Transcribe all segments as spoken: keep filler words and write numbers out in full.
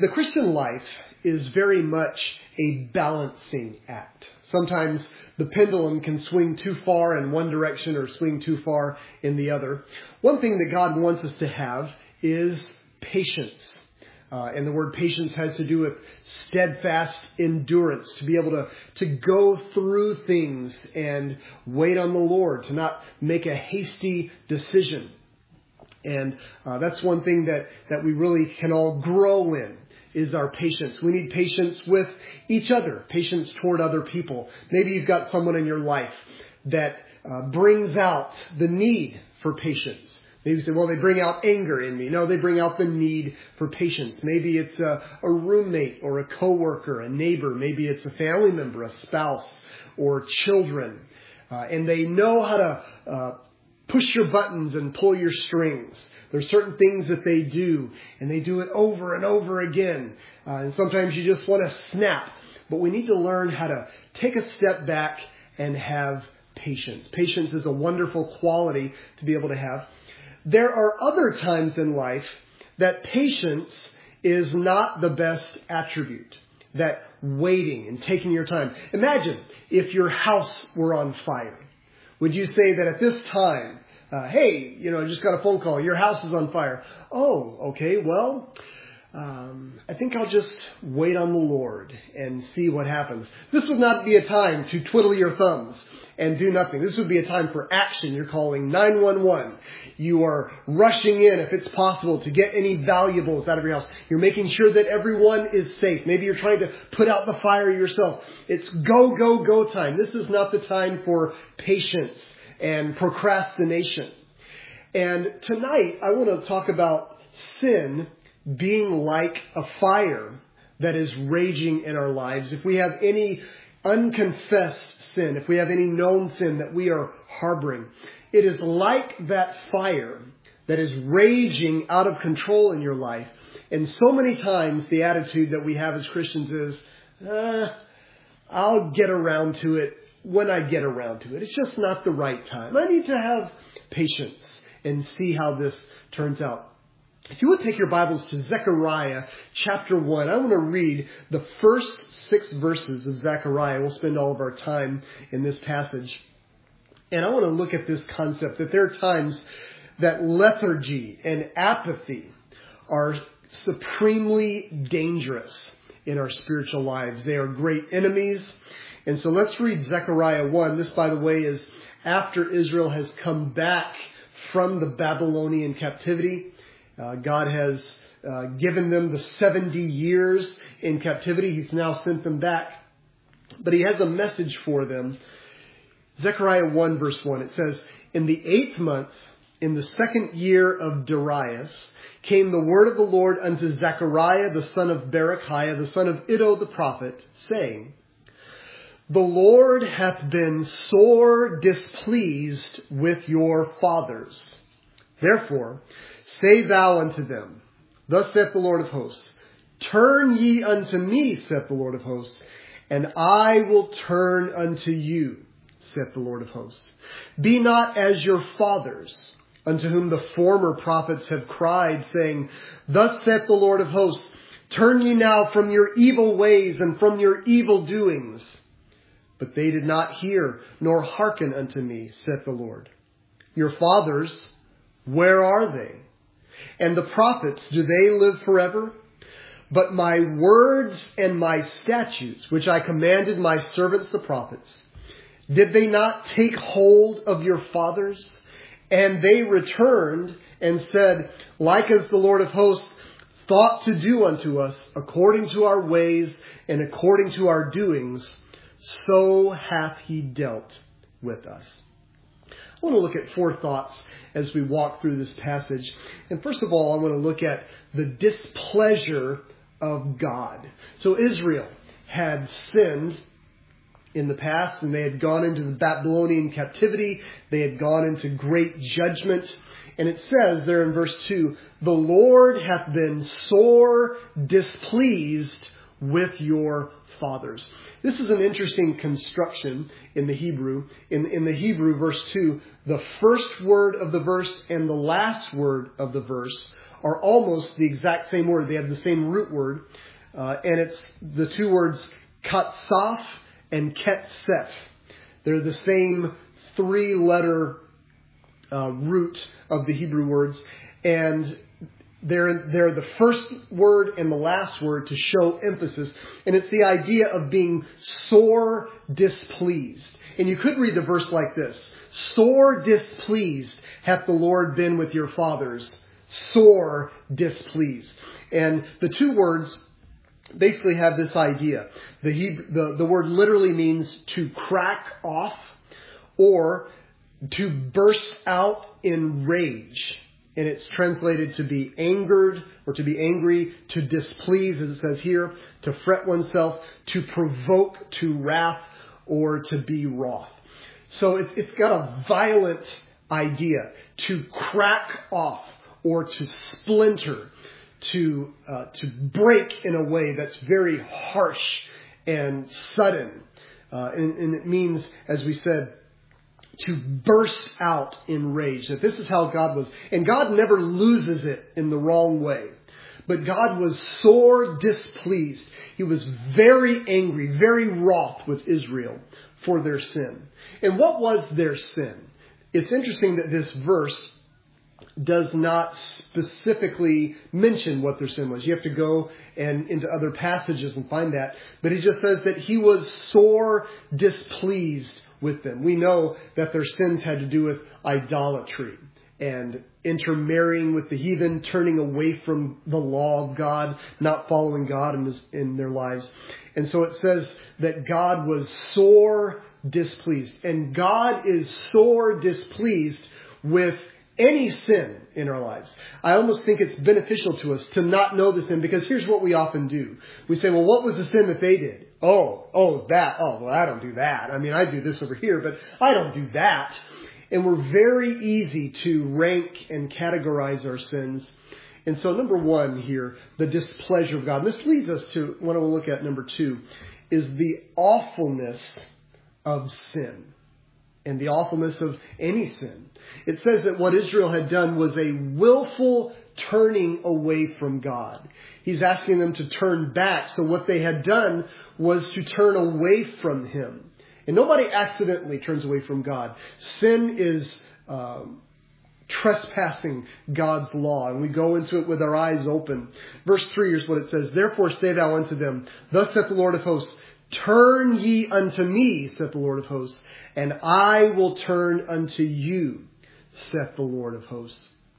The Christian life is very much a balancing act. Sometimes the pendulum can swing too far in one direction or swing too far in the other. One thing that God wants us to have is patience. Uh, and the word patience has to do with steadfast endurance, to be able to, to go through things and wait on the Lord, to not make a hasty decision. And uh, that's one thing that, that we really can all grow in, is our patience. We need patience with each other, patience toward other people. Maybe you've got someone in your life that uh, brings out the need for patience. Maybe you say, well, they bring out anger in me. No, they bring out the need for patience. Maybe it's a, a roommate or a coworker, a neighbor. Maybe it's a family member, a spouse, or children. Uh, and they know how to uh, push your buttons and pull your strings. There's certain things that they do, and they do it over and over again. Uh, and sometimes you just want to snap. But we need to learn how to take a step back and have patience. Patience is a wonderful quality to be able to have. There are other times in life that patience is not the best attribute. That waiting and taking your time. Imagine if your house were on fire. Would you say that at this time, uh, hey, you know, I just got a phone call, your house is on fire. Oh, okay, well, um, I think I'll just wait on the Lord and see what happens. This would not be a time to twiddle your thumbs and do nothing. This would be a time for action. You're calling nine one one. You are rushing in, if it's possible, to get any valuables out of your house. You're making sure that everyone is safe. Maybe you're trying to put out the fire yourself. It's go, go, go time. This is not the time for patience and procrastination. And tonight, I want to talk about sin being like a fire that is raging in our lives. If we have any unconfessed sin, if we have any known sin that we are harboring, it is like that fire that is raging out of control in your life. And so many times the attitude that we have as Christians is, uh, I'll get around to it when I get around to it. It's just not the right time. I need to have patience and see how this turns out. If you would take your Bibles to Zechariah chapter one, I want to read the first six verses of Zechariah. We'll spend all of our time in this passage. And I want to look at this concept that there are times that lethargy and apathy are supremely dangerous in our spiritual lives. They are great enemies. And so let's read Zechariah one. This, by the way, is after Israel has come back from the Babylonian captivity. Uh, God has uh, given them the seventy years in captivity. He's now sent them back. But he has a message for them. Zechariah one verse one, it says, in the eighth month, in the second year of Darius, came the word of the Lord unto Zechariah, the son of Berechiah, the son of Iddo the prophet, saying, the Lord hath been sore displeased with your fathers. Therefore, say thou unto them, thus saith the Lord of hosts, turn ye unto me, saith the Lord of hosts, and I will turn unto you, saith the Lord of hosts. Be not as your fathers, unto whom the former prophets have cried, saying, thus saith the Lord of hosts, turn ye now from your evil ways and from your evil doings. But they did not hear, nor hearken unto me, saith the Lord. Your fathers, where are they? And the prophets, do they live forever? But my words and my statutes, which I commanded my servants the prophets, did they not take hold of your fathers? And they returned and said, like as the Lord of hosts thought to do unto us, according to our ways and according to our doings, so hath he dealt with us. I want to look at four thoughts as we walk through this passage. And first of all, I want to look at the displeasure of God. So Israel had sinned in the past, and they had gone into the Babylonian captivity. They had gone into great judgment. And it says there in verse two, the Lord hath been sore displeased with your fathers. This is an interesting construction in the Hebrew. In, in the Hebrew, verse two, the first word of the verse and the last word of the verse are almost the exact same word. They have the same root word. Uh, and it's the two words katsaf and ketsef. They're the same three-letter uh, root of the Hebrew words. And they're, they're the first word and the last word to show emphasis. And it's the idea of being sore displeased. And you could read the verse like this. Sore displeased hath the Lord been with your fathers. Sore displeased. And the two words basically have this idea. The, Hebrew, the, the word literally means to crack off or to burst out in rage. And it's translated to be angered or to be angry, to displease, as it says here, to fret oneself, to provoke to wrath, or to be wroth. So it's, it's got a violent idea, to crack off or to splinter, to uh, to break in a way that's very harsh and sudden. Uh, and, and it means, as we said, to burst out in rage. That this is how God was. And God never loses it in the wrong way. But God was sore displeased. He was very angry, very wroth with Israel for their sin. And what was their sin? It's interesting that this verse does not specifically mention what their sin was. You have to go and into other passages and find that. But he just says that he was sore displeased with them. We know that their sins had to do with idolatry and intermarrying with the heathen, turning away from the law of God, not following God in, his, in their lives. And so it says that God was sore displeased. And God is sore displeased with any sin in our lives. I almost think it's beneficial to us to not know the sin, because here's what we often do. We say, well, what was the sin that they did? Oh, oh, that. Oh, well, I don't do that. I mean, I do this over here, but I don't do that. And we're very easy to rank and categorize our sins. And so number one here, the displeasure of God. And this leads us to what I will look at number two, is the awfulness of sin. And the awfulness of any sin. It says that what Israel had done was a willful turning away from God. He's asking them to turn back. So what they had done was to turn away from Him. And nobody accidentally turns away from God. Sin is um, trespassing God's law. And we go into it with our eyes open. Verse three is what it says. Therefore say thou unto them, thus saith the Lord of hosts, turn ye unto me, saith the Lord of hosts, and I will turn unto you, saith the Lord of hosts.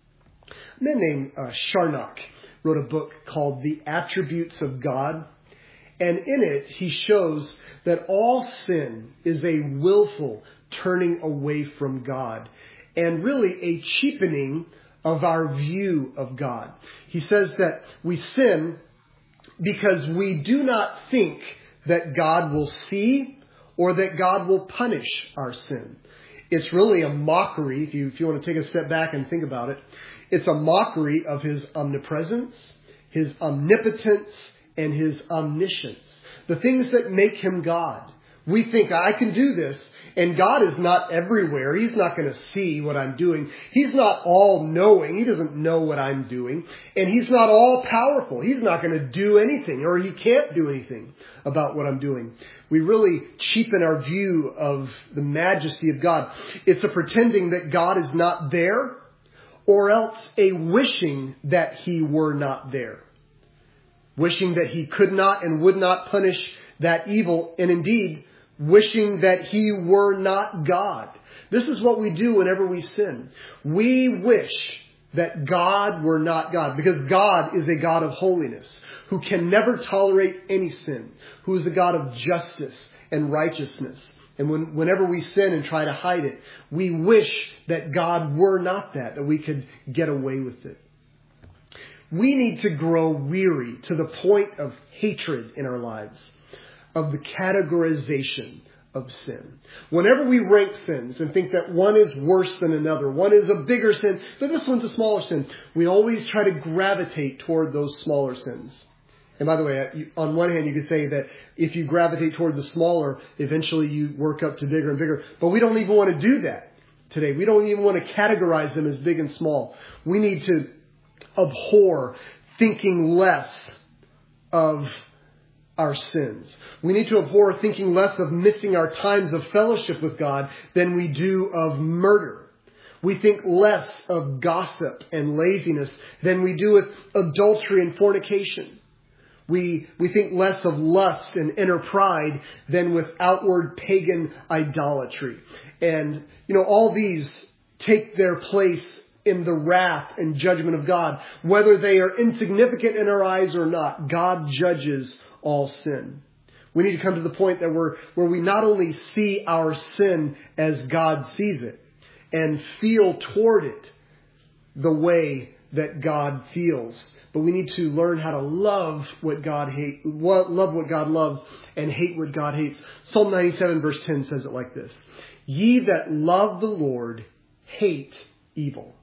A man named uh, Charnock wrote a book called The Attributes of God. And in it, he shows that all sin is a willful turning away from God, and really a cheapening of our view of God. He says that we sin because we do not think that God will see or that God will punish our sin. It's really a mockery, if you, if you want to take a step back and think about it. It's a mockery of His omnipresence, His omnipotence, and His omniscience. The things that make Him God. We think, I can do this, and God is not everywhere. He's not going to see what I'm doing. He's not all-knowing. He doesn't know what I'm doing. And He's not all-powerful. He's not going to do anything, or He can't do anything about what I'm doing. We really cheapen our view of the majesty of God. It's a pretending that God is not there, or else a wishing that He were not there. Wishing that He could not and would not punish that evil, and indeed, wishing that He were not God. This is what we do whenever we sin. We wish that God were not God, because God is a God of holiness, who can never tolerate any sin, who is a God of justice and righteousness. And when, whenever we sin and try to hide it, we wish that God were not that, that we could get away with it. We need to grow weary to the point of hatred in our lives, of the categorization of sin. Whenever we rank sins and think that one is worse than another, one is a bigger sin, but this one's a smaller sin, we always try to gravitate toward those smaller sins. And by the way, on one hand, you could say that if you gravitate toward the smaller, eventually you work up to bigger and bigger. But we don't even want to do that today. We don't even want to categorize them as big and small. We need to abhor thinking less of our sins. We need to abhor thinking less of missing our times of fellowship with God than we do of murder. We think less of gossip and laziness than we do with adultery and fornication. We, we think less of lust and inner pride than with outward pagan idolatry. And, you know, all these take their place in the wrath and judgment of God. Whether they are insignificant in our eyes or not, God judges all sin. We need to come to the point that we're, where we not only see our sin as God sees it and feel toward it the way that God feels, but we need to learn how to love what God hate, love what God loves and hate what God hates. Psalm ninety-seven verse ten says it like this: "Ye that love the Lord hate evil."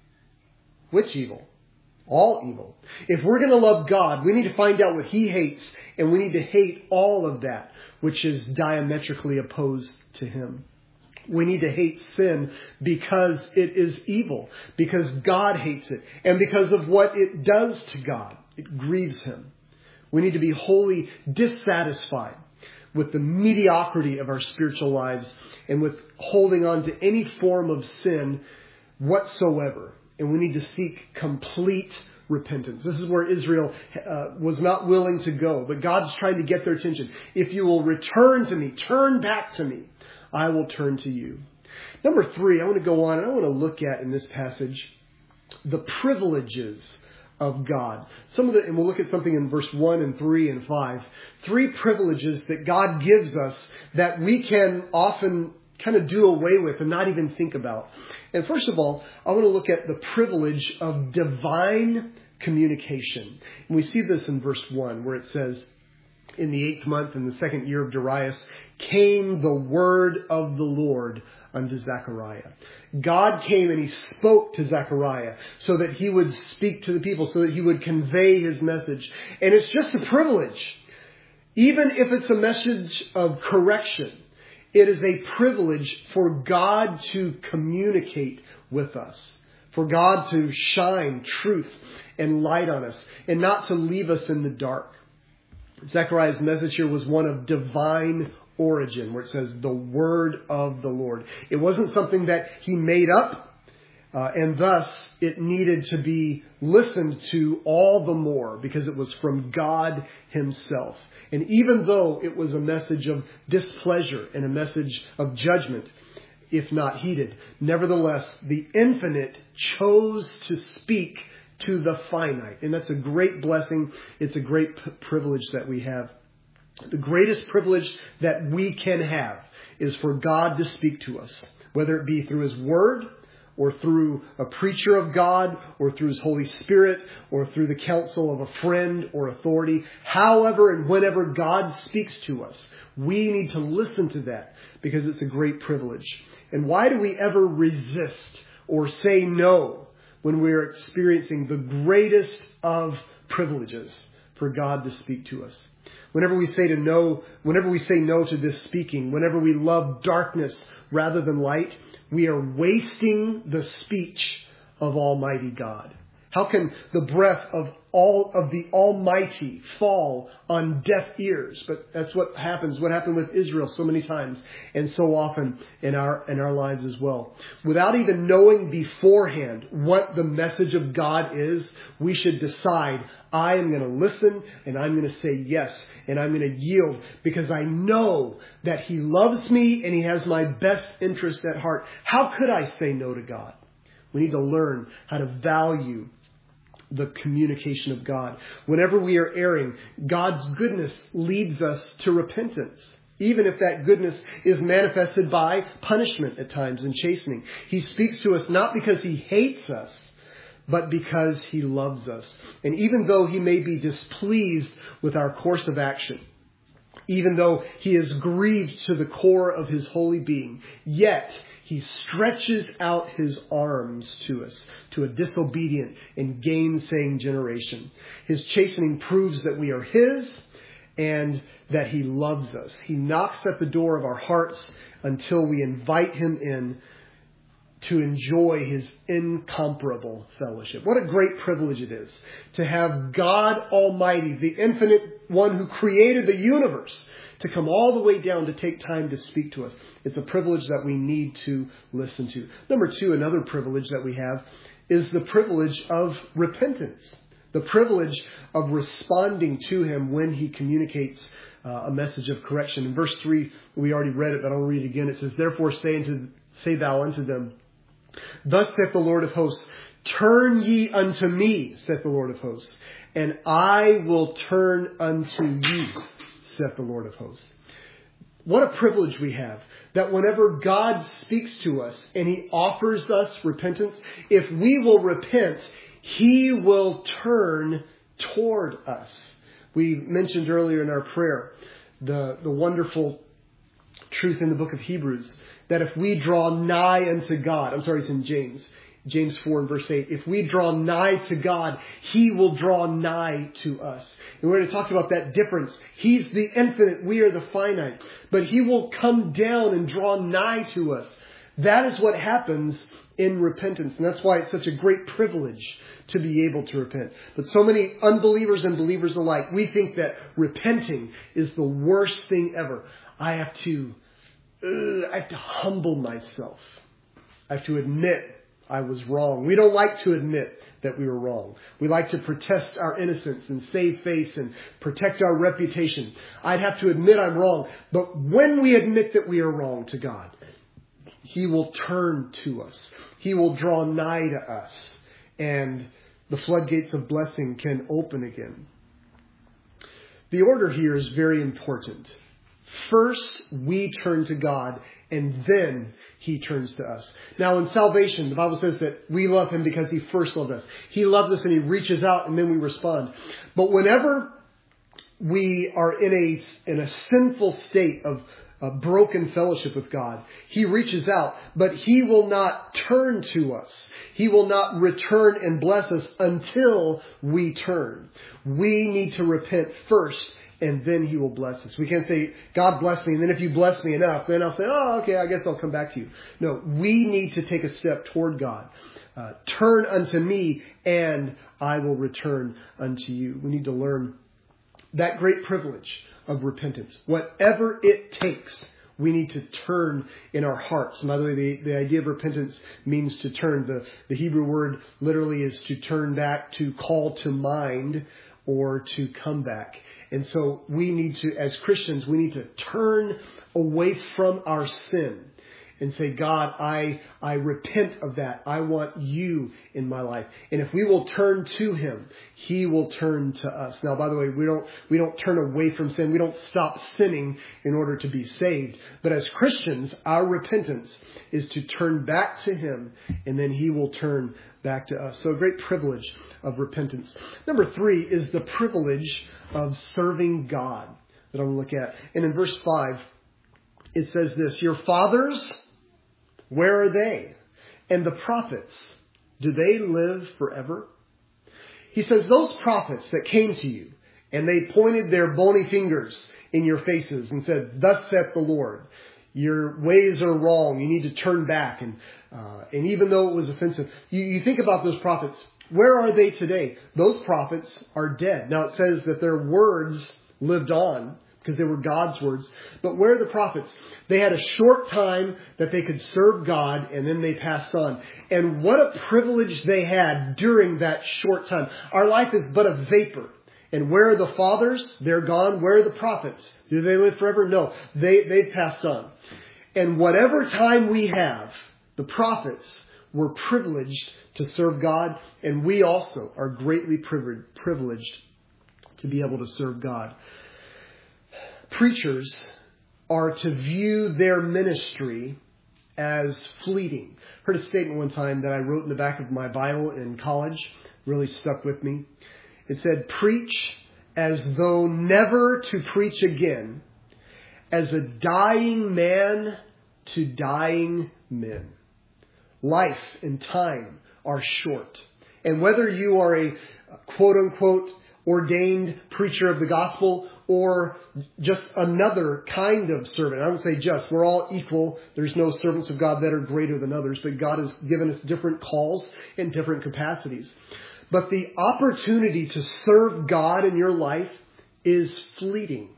Which evil? All evil. If we're going to love God, we need to find out what He hates, and we need to hate all of that which is diametrically opposed to Him. We need to hate sin because it is evil, because God hates it, and because of what it does to God. It grieves Him. We need to be wholly dissatisfied with the mediocrity of our spiritual lives and with holding on to any form of sin whatsoever. And we need to seek complete repentance. This is where Israel uh, was not willing to go, but God's trying to get their attention. If you will return to me, turn back to me, I will turn to you. Number three, I want to go on and I want to look at in this passage the privileges of God. Some of the, and we'll look at something in verse one and three and five. Three privileges that God gives us that we can often kind of do away with and not even think about. And first of all, I want to look at the privilege of divine communication. And we see this in verse one where it says, "In the eighth month, in the second year of Darius, came the word of the Lord unto Zechariah." God came and He spoke to Zechariah so that he would speak to the people, so that he would convey His message. And it's just a privilege. Even if it's a message of correction, it is a privilege for God to communicate with us, for God to shine truth and light on us, and not to leave us in the dark. Zechariah's message here was one of divine origin, where it says the word of the Lord. It wasn't something that he made up, uh, and thus it needed to be listened to all the more because it was from God Himself. And even though it was a message of displeasure and a message of judgment, if not heeded, nevertheless, the infinite chose to speak to the finite. And that's a great blessing. It's a great p- privilege that we have. The greatest privilege that we can have is for God to speak to us, whether it be through His Word, or through a preacher of God, or through His Holy Spirit, or through the counsel of a friend or authority. However and whenever God speaks to us, we need to listen to that because it's a great privilege. And why do we ever resist or say no when we're experiencing the greatest of privileges for God to speak to us? Whenever we say to no, whenever we say no to this speaking, whenever we love darkness rather than light, we are wasting the speech of Almighty God. How can the breath of all of the Almighty fall on deaf ears? But that's what happens, what happened with Israel so many times and so often in our in our lives as well. Without even knowing beforehand what the message of God is, we should decide, I am going to listen and I'm going to say yes and I'm going to yield because I know that He loves me and He has my best interest at heart. How could I say no to God? We need to learn how to value the communication of God. Whenever we are erring, God's goodness leads us to repentance, even if that goodness is manifested by punishment at times and chastening. He speaks to us not because He hates us, but because He loves us. And even though He may be displeased with our course of action, even though He is grieved to the core of His holy being, yet He stretches out His arms to us, to a disobedient and gainsaying generation. His chastening proves that we are His and that He loves us. He knocks at the door of our hearts until we invite Him in to enjoy His incomparable fellowship. What a great privilege it is to have God Almighty, the infinite one who created the universe, to come all the way down to take time to speak to us. It's a privilege that we need to listen to. Number two, another privilege that we have is the privilege of repentance. The privilege of responding to Him when He communicates uh, a message of correction. In verse three, we already read it, but I'll read it again. It says, "Therefore say, unto, say thou unto them, Thus saith the Lord of hosts, Turn ye unto me, saith the Lord of hosts, and I will turn unto you, saith the Lord of hosts." What a privilege we have that whenever God speaks to us and He offers us repentance, if we will repent, He will turn toward us. We mentioned earlier in our prayer the, the wonderful truth in the book of Hebrews that if we draw nigh unto God, I'm sorry, it's in James, James four and verse eight, if we draw nigh to God, He will draw nigh to us. And we're going to talk about that difference. He's the infinite, we are the finite, but He will come down and draw nigh to us. That is what happens in repentance. And that's why it's such a great privilege to be able to repent. But so many unbelievers and believers alike, we think that repenting is the worst thing ever. I have to, uh, I have to humble myself. I have to admit I was wrong. We don't like to admit that we were wrong. We like to protest our innocence and save face and protect our reputation. I'd have to admit I'm wrong. But when we admit that we are wrong to God, He will turn to us. He will draw nigh to us. And the floodgates of blessing can open again. The order here is very important. First, we turn to God, and then He turns to us. Now, in salvation, the Bible says that we love Him because He first loved us. He loves us and He reaches out, and then we respond. But whenever we are in a, in a sinful state of a broken fellowship with God, He reaches out, but He will not turn to us. He will not return and bless us until we turn. We need to repent first, and then He will bless us. We can't say, God bless me, and then if you bless me enough, then I'll say, oh, okay, I guess I'll come back to you. No, we need to take a step toward God. Uh, turn unto me, and I will return unto you. We need to learn that great privilege of repentance. Whatever it takes, we need to turn in our hearts. And by the way, the, the idea of repentance means to turn. The, the Hebrew word literally is to turn back, to call to mind, or to come back. And so we need to, as Christians, we need to turn away from our sin and say, God, I, I repent of that. I want you in my life. And if we will turn to Him, He will turn to us. Now, by the way, we don't, we don't turn away from sin. We don't stop sinning in order to be saved. But as Christians, our repentance is to turn back to Him, and then He will turn back to us. So a great privilege of repentance. Number three is the privilege of serving God that I'm going to look at. And in verse five, it says this, your fathers, where are they? And the prophets, do they live forever? He says, those prophets that came to you and they pointed their bony fingers in your faces and said, thus saith the Lord, your ways are wrong. You need to turn back. And uh, and even though it was offensive, you, you think about those prophets. Where are they today? Those prophets are dead. Now it says that their words lived on because they were God's words. But where are the prophets? They had a short time that they could serve God, and then they passed on. And what a privilege they had during that short time. Our life is but a vapor. And where are the fathers? They're gone. Where are the prophets? Do they live forever? No, they, they've passed on. And whatever time we have, the prophets were privileged to serve God, and we also are greatly privileged to be able to serve God. Preachers are to view their ministry as fleeting. I heard a statement one time that I wrote in the back of my Bible in college, really stuck with me. It said, preach as though never to preach again, as a dying man to dying men. Life and time are short. And whether you are a quote unquote ordained preacher of the gospel or just another kind of servant. I don't say just. We're all equal. There's no servants of God that are greater than others, but God has given us different calls and different capacities. But the opportunity to serve God in your life is fleeting.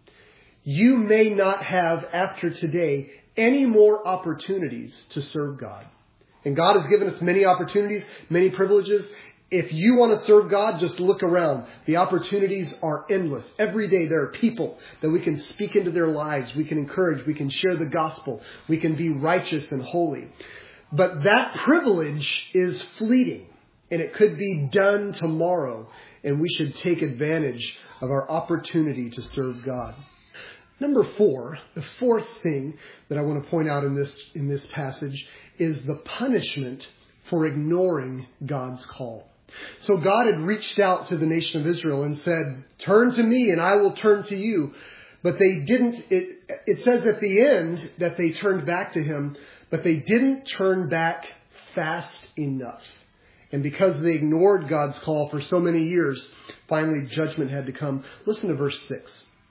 You may not have, after today, any more opportunities to serve God. And God has given us many opportunities, many privileges. If you want to serve God, just look around. The opportunities are endless. Every day there are people that we can speak into their lives. We can encourage. We can share the gospel. We can be righteous and holy. But that privilege is fleeting. And it could be done tomorrow. And we should take advantage of our opportunity to serve God. Number four, the fourth thing that I want to point out in this, in this passage is the punishment for ignoring God's call. So God had reached out to the nation of Israel and said, turn to me and I will turn to you. But they didn't, it, it says at the end that they turned back to him, but they didn't turn back fast enough. And because they ignored God's call for so many years, finally judgment had to come. Listen to verse six.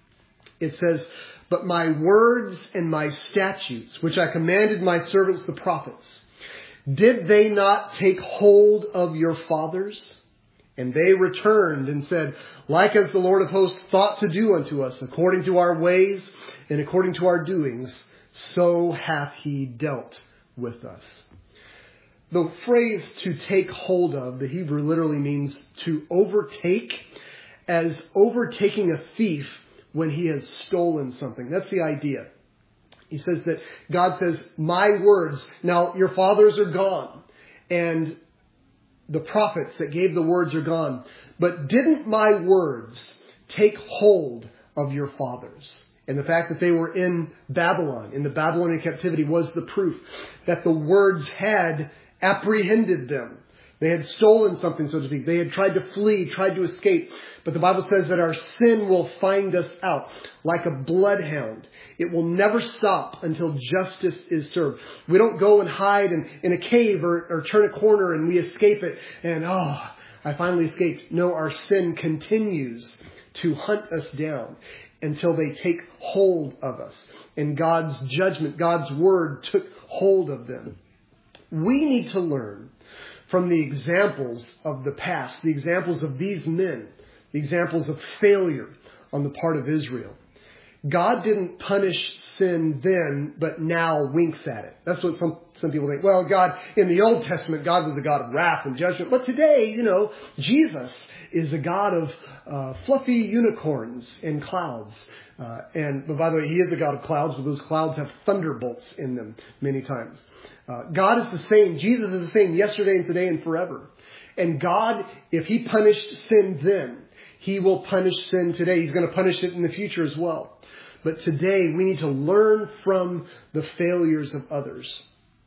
It says, but my words and my statutes, which I commanded my servants the prophets, did they not take hold of your fathers? And they returned and said, like as the Lord of hosts thought to do unto us, according to our ways and according to our doings, so hath he dealt with us. The phrase to take hold of, the Hebrew literally means to overtake, as overtaking a thief when he has stolen something. That's the idea. He says that God says, my words, now your fathers are gone and the prophets that gave the words are gone. But didn't my words take hold of your fathers? And the fact that they were in Babylon, in the Babylonian captivity, was the proof that the words had apprehended them. They had stolen something, so to speak. They had tried to flee, tried to escape. But the Bible says that our sin will find us out like a bloodhound. It will never stop until justice is served. We don't go and hide in, in a cave or, or turn a corner and we escape it. And, oh, I finally escaped. No, our sin continues to hunt us down until they take hold of us. And God's judgment, God's word took hold of them. We need to learn from the examples of the past, the examples of these men, the examples of failure on the part of Israel. God didn't punish sin then, but now winks at it. That's what some, some people think. Well, God, in the Old Testament, God was a God of wrath and judgment. But today, you know, Jesus is a God of uh, fluffy unicorns and clouds. Uh, and but by the way, he is a God of clouds, but those clouds have thunderbolts in them many times. Uh, God is the same. Jesus is the same yesterday and today and forever. And God, if he punished sin then, he will punish sin today. He's going to punish it in the future as well. But today we need to learn from the failures of others.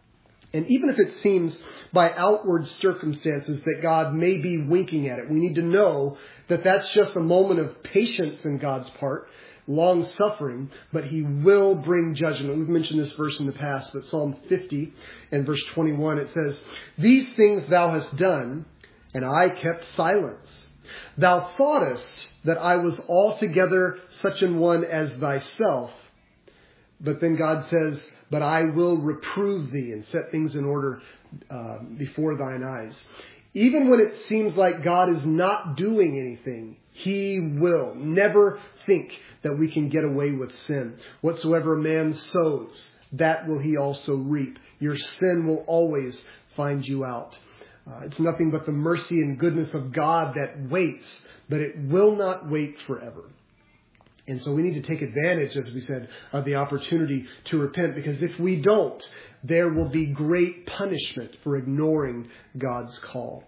And even if it seems by outward circumstances that God may be winking at it, we need to know that that's just a moment of patience in God's part, long suffering, but he will bring judgment. We've mentioned this verse in the past, but Psalm fifty and verse twenty-one, it says, these things thou hast done, and I kept silence. Thou thoughtest that I was altogether such an one as thyself. But then God says, but I will reprove thee and set things in order uh, before thine eyes. Even when it seems like God is not doing anything, he will. Never think that we can get away with sin. Whatsoever a man sows, that will he also reap. Your sin will always find you out. Uh, it's nothing but the mercy and goodness of God that waits, but it will not wait forever. And so we need to take advantage, as we said, of the opportunity to repent, because if we don't, there will be great punishment for ignoring God's call.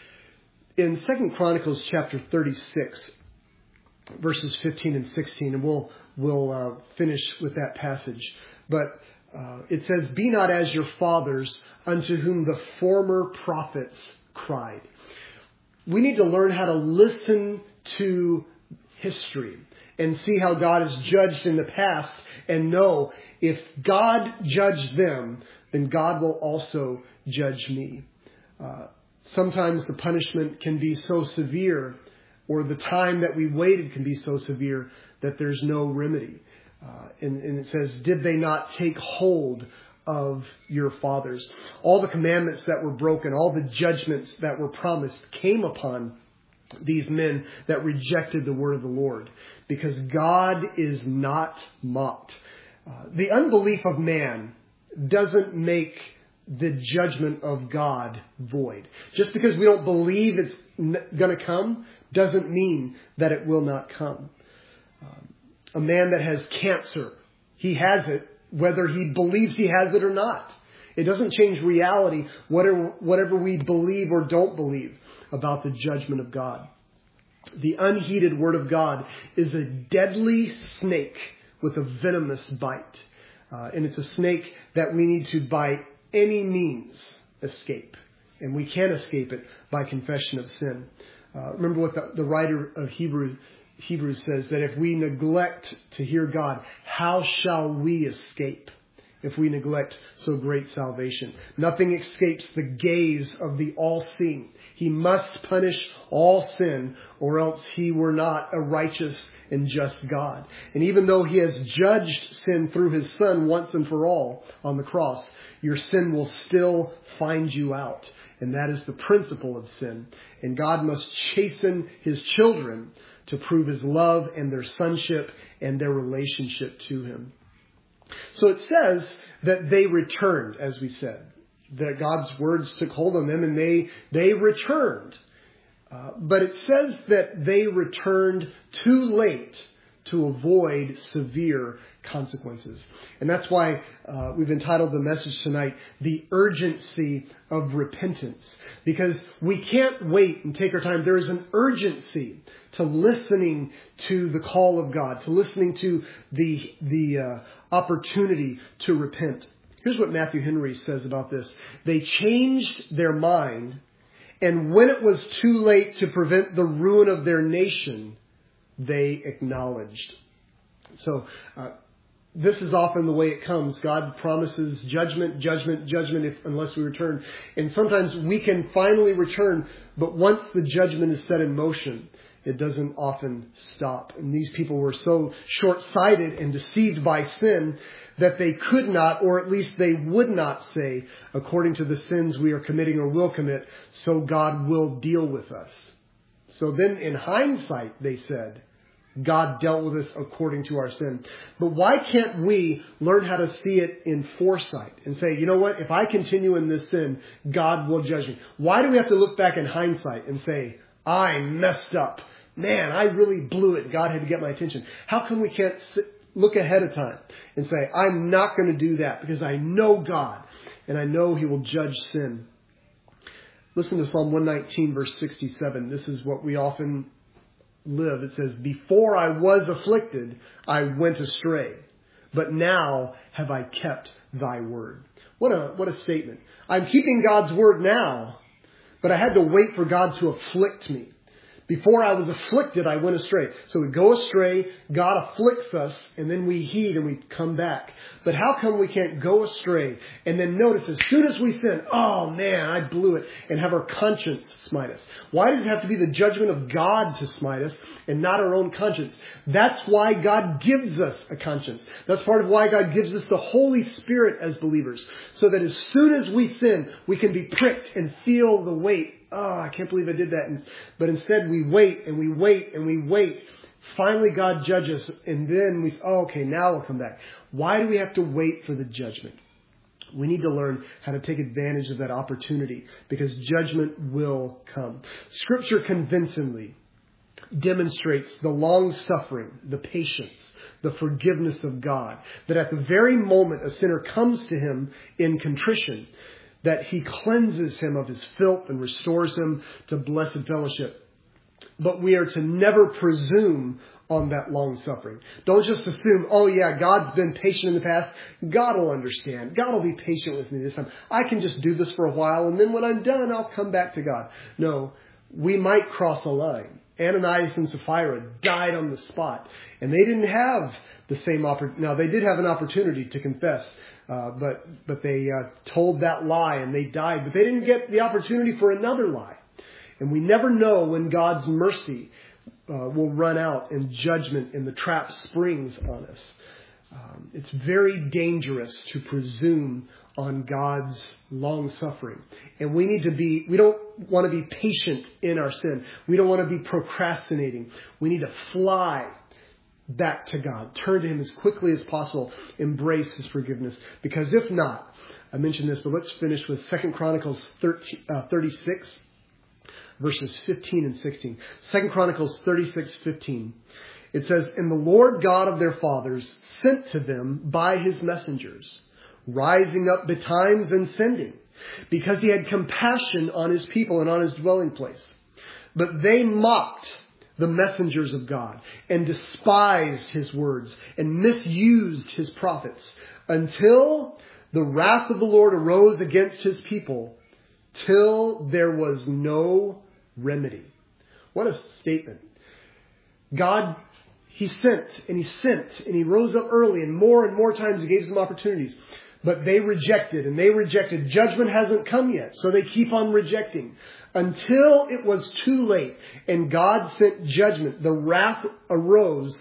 In Second Chronicles chapter thirty-six, verses fifteen and sixteen, and we'll, we'll uh, finish with that passage. But uh, it says, be not as your fathers, unto whom the former prophets cried. We need to learn how to listen to history and see how God has judged in the past and know if God judged them, then God will also judge me. Uh, sometimes the punishment can be so severe or the time that we waited can be so severe that there's no remedy. Uh, and, and it says, did they not take hold of your fathers? All the commandments that were broken, all the judgments that were promised came upon these men that rejected the word of the Lord, because God is not mocked. Uh, the unbelief of man doesn't make the judgment of God void. Just because we don't believe it's n- going to come doesn't mean that it will not come. Um, a man that has cancer, he has it whether he believes he has it or not. It doesn't change reality, whatever, whatever we believe or don't believe about the judgment of God. The unheeded word of God is a deadly snake with a venomous bite. Uh, and it's a snake that we need to, by any means, escape. And we can't escape it by confession of sin. Uh, remember what the, the writer of Hebrew, Hebrews says, that if we neglect to hear God, how shall we escape if we neglect so great salvation? Nothing escapes the gaze of the all-seeing. He must punish all sin, or else he were not a righteous and just God. And even though he has judged sin through his Son once and for all on the cross, your sin will still find you out. And that is the principle of sin. And God must chasten his children to prove his love and their sonship and their relationship to him. So it says that they returned, as we said, that God's words took hold on them and they, they returned. Uh, but it says that they returned too late to avoid severe consequences. And that's why uh, we've entitled the message tonight, The Urgency of Repentance. Because we can't wait and take our time. There is an urgency to listening to the call of God, to listening to the, the uh, opportunity to repent. Here's what Matthew Henry says about this. They changed their mind, and when it was too late to prevent the ruin of their nation, they acknowledged. So uh, this is often the way it comes. God promises judgment, judgment, judgment if, unless we return. And sometimes we can finally return, but once the judgment is set in motion, it doesn't often stop. And these people were so short-sighted and deceived by sin that they could not, or at least they would not say, according to the sins we are committing or will commit, so God will deal with us. So then in hindsight, they said, God dealt with us according to our sin. But why can't we learn how to see it in foresight and say, you know what, if I continue in this sin, God will judge me? Why do we have to look back in hindsight and say, I messed up? Man, I really blew it. God had to get my attention. How come we can't sit, look ahead of time and say, I'm not going to do that because I know God and I know he will judge sin? Listen to Psalm one nineteen, verse sixty-seven. This is what we often live. It says, before I was afflicted, I went astray, but now have I kept thy word. What a, what a statement. I'm keeping God's word now, but I had to wait for God to afflict me. Before I was afflicted, I went astray. So we go astray, God afflicts us, and then we heed and we come back. But how come we can't go astray and then notice as soon as we sin, oh man, I blew it, and have our conscience smite us? Why does it have to be the judgment of God to smite us and not our own conscience? That's why God gives us a conscience. That's part of why God gives us the Holy Spirit as believers. So that as soon as we sin, we can be pricked and feel the weight. Oh, I can't believe I did that. But instead we wait and we wait and we wait. Finally God judges and then we say, oh, okay, now we'll come back. Why do we have to wait for the judgment? We need to learn how to take advantage of that opportunity because judgment will come. Scripture convincingly demonstrates the long suffering, the patience, the forgiveness of God. That at the very moment a sinner comes to him in contrition, that he cleanses him of his filth and restores him to blessed fellowship. But we are to never presume on that long suffering. Don't just assume, oh yeah, God's been patient in the past. God will understand. God will be patient with me this time. I can just do this for a while, and then when I'm done, I'll come back to God. No, we might cross a line. Ananias and Sapphira died on the spot, and they didn't have the same opportunity. Now, they did have an opportunity to confess. Uh, but but they uh, told that lie and they died. But they didn't get the opportunity for another lie. And we never know when God's mercy uh, will run out and judgment and the trap springs on us. Um, it's very dangerous to presume on God's long suffering. And we need to be, we don't want to be patient in our sin. We don't want to be procrastinating. We need to fly back to God. Turn to Him as quickly as possible. Embrace His forgiveness. Because if not, I mentioned this, but let's finish with Second Chronicles thirty-six, verses fifteen and sixteen. Second Chronicles thirty-six, fifteen. It says, "And the Lord God of their fathers sent to them by His messengers, rising up betimes and sending, because He had compassion on His people and on His dwelling place. But they mocked the messengers of God and despised His words and misused His prophets, until the wrath of the Lord arose against His people, till there was no remedy." What a statement. God, He sent and He sent and He rose up early, and more and more times He gave them opportunities. But they rejected and they rejected. Judgment hasn't come yet, so they keep on rejecting. Until it was too late and God sent judgment. The wrath arose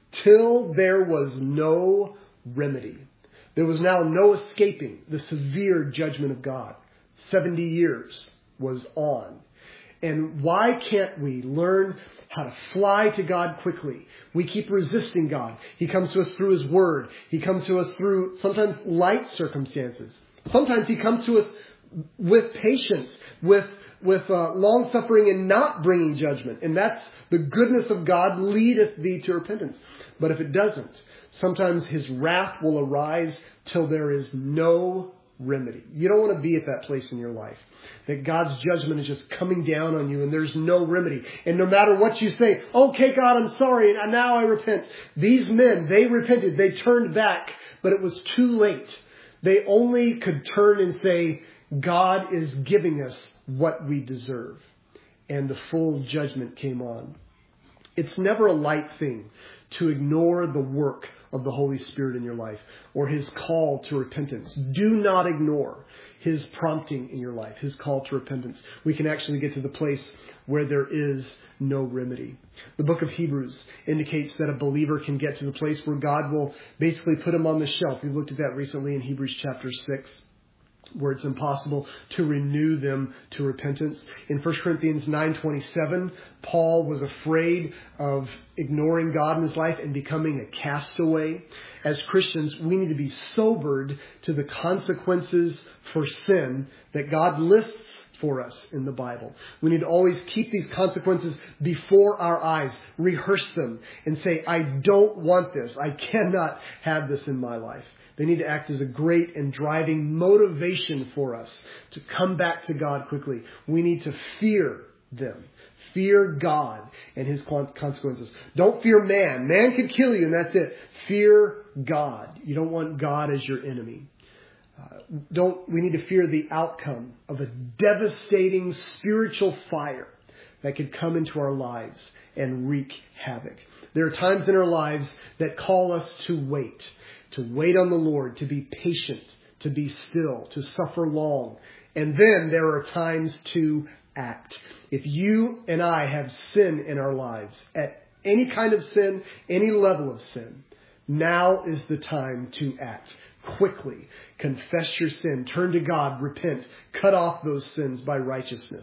till there was no remedy. There was now no escaping the severe judgment of God. seventy years was on. And why can't we learn how to fly to God quickly? We keep resisting God. He comes to us through His Word. He comes to us through sometimes light circumstances. Sometimes He comes to us with patience, with with uh, long suffering and not bringing judgment. And that's the goodness of God leadeth thee to repentance. But if it doesn't, sometimes His wrath will arise till there is no remedy. You don't want to be at that place in your life, that God's judgment is just coming down on you and there's no remedy. And no matter what you say, "Okay, God, I'm sorry, and now I repent." These men, they repented. They turned back, but it was too late. They only could turn and say, "God is giving us what we deserve." And the full judgment came on. It's never a light thing to ignore the work of the Holy Spirit in your life or His call to repentance. Do not ignore His prompting in your life, His call to repentance. We can actually get to the place where there is no remedy. The book of Hebrews indicates that a believer can get to the place where God will basically put him on the shelf. We looked at that recently in Hebrews chapter six, where it's impossible to renew them to repentance. In First Corinthians nine twenty-seven, Paul was afraid of ignoring God in his life and becoming a castaway. As Christians, we need to be sobered to the consequences for sin that God lists for us in the Bible. We need to always keep these consequences before our eyes, rehearse them, and say, "I don't want this. I cannot have this in my life." They need to act as a great and driving motivation for us to come back to God quickly. We need to fear them. Fear God and His consequences. Don't fear man. Man can kill you and that's it. Fear God. You don't want God as your enemy. Uh, don't. We need to fear the outcome of a devastating spiritual fire that could come into our lives and wreak havoc. There are times in our lives that call us to wait. To wait on the Lord, to be patient, to be still, to suffer long. And then there are times to act. If you and I have sin in our lives, at any kind of sin, any level of sin, now is the time to act quickly. Confess your sin, turn to God, repent, cut off those sins by righteousness.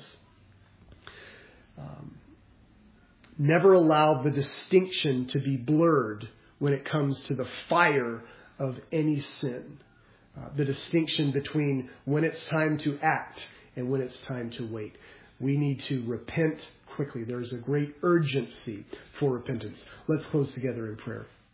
Um, never allow the distinction to be blurred when it comes to the fire of any sin. Uh, the distinction between when it's time to act and when it's time to wait. We need to repent quickly. There's a great urgency for repentance. Let's close together in prayer.